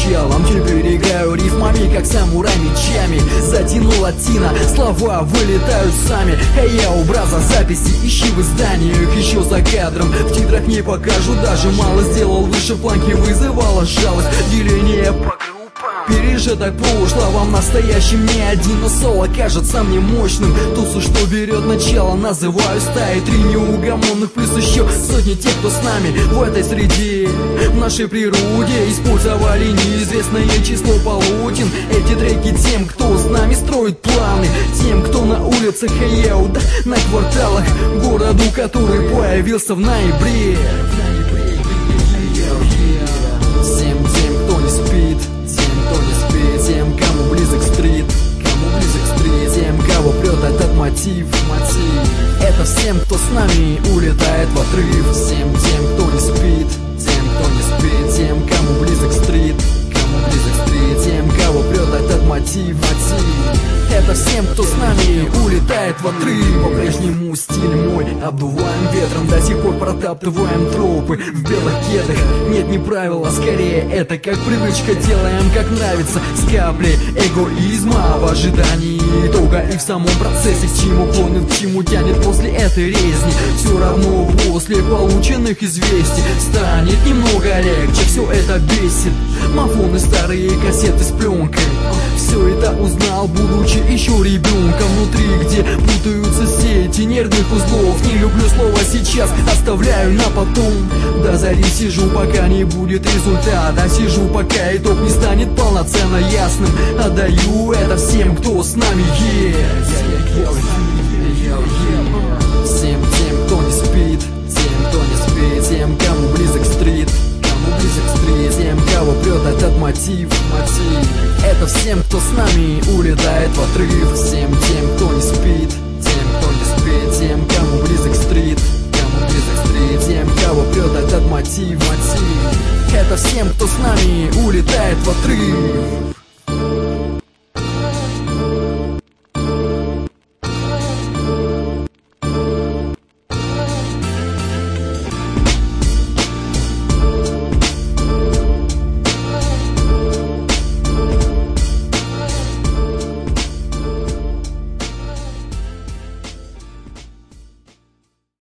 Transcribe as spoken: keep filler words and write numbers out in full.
началом. Теперь играю рифмами, как самурай мечами. Затянула тина, слова вылетают сами. Эй, я образа записи ищи в изданиях, еще за кадром. В титрах не покажу, даже мало сделал. Выше планки вызывала жалость. Деление по группам, пережиток прошлого в настоящем не один, но соло кажется мне мощным. Тусу, что берет начало, называю стаи. Три неугомонных плюс еще сотни тех, кто с нами в этой среде. В нашей природе использовали неизвестное число полотен. Эти треки тем, кто с нами строит планы, тем, кто на улицах Хэйяу, да на кварталах городу, который появился в ноябре. Всем тем, кто не спит, тем, кто не спит, тем, кому близок стрит, кому близок стрит, тем, кого прет этот мотив, мотив. Это всем, кто с нами улетает в отрыв. Всем тем, кто не спит, тем, кто не спит, тем, кому близок стрит, кому близок стрит, тем, кого прет этот мотив, мотив. Это всем, кто с нами улетает в отрыв. По-прежнему стиль мой, обдуваем ветром, до сих пор протаптываем тропы в белых кедах. Нет, не правила, скорее это как привычка. Делаем как нравится, с каплей эгоизма в ожидании итога. И в самом процессе к чему клонит, к чему тянет после этой резни. Все равно после полученных известий станет немного легче, все это бесит. Мафоны, старые кассеты с пленкой, все это узнал, будучи еще ребенком. Внутри, где путаются сети нервных узлов. Не люблю слово сейчас, оставляю на потом. До зари сижу, пока не будет результата. Сижу, пока итог не станет полноценно ясным. Отдаю это всем, кто с нами есть. Всем тем, кто не спит, тем, кто не спит, тем, кому близок стрит, кому близок стрит, тем, кого прет этот мотив, мотив. Это всем, кто с нами улетает в отрыв. Всем тем, кто не спит, тем, кто не спит, тем, кому близок стрит, кому близок стрит, тем, кого прет этот мотив, мотив. Это всем, кто с нами улетает в отрыв.